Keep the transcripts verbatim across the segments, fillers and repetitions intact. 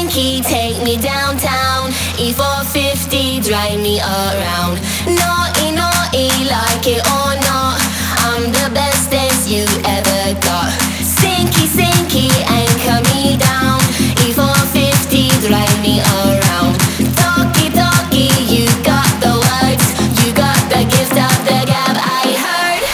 drinky, take me downtown. E four fifty, drive me around. Naughty, naughty, like it or not, I'm the bestest you ever got. Sinky, sinky, anchor me down. E four fifty, drive me around. Talky, talky, you got the words, you got the gift of the gab, I heard.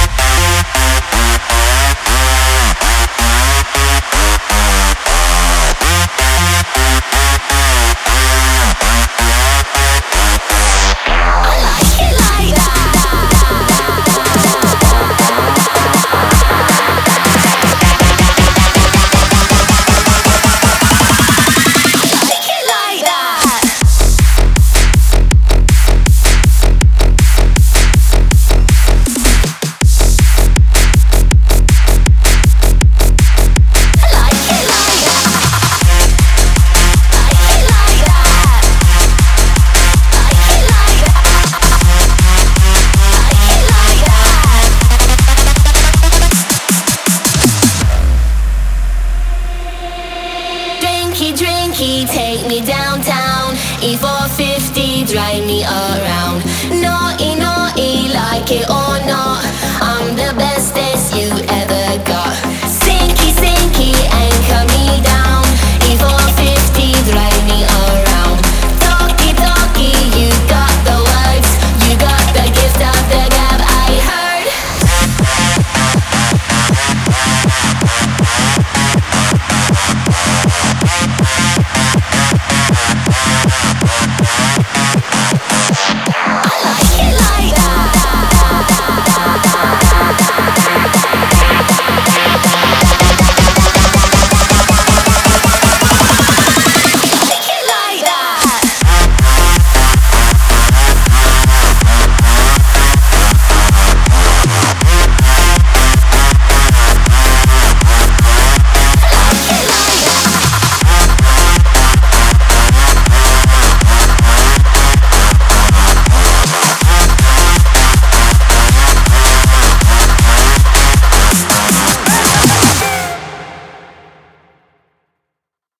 I like it like that. Like it like that. Like it like that. Like it like that. Like it like that. Like it like that. Drinky, drinky, take me downtown. E four fifty, drive me around. Naughty, naughty, like it or not,